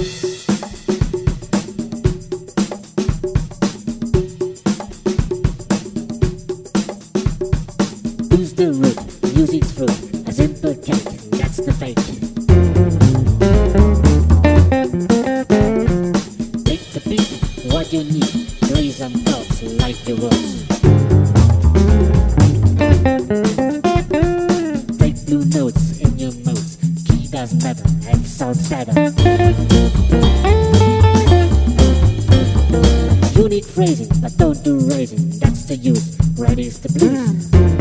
Use the root, music's fruit, a simple cake, that's the fake. Take the beat, what you need, raise some thoughts like your words. Take blue notes in your modes, key doesn't matter, F sounds better. You need phrasing, but don't do raising, that's the use, right is the blues.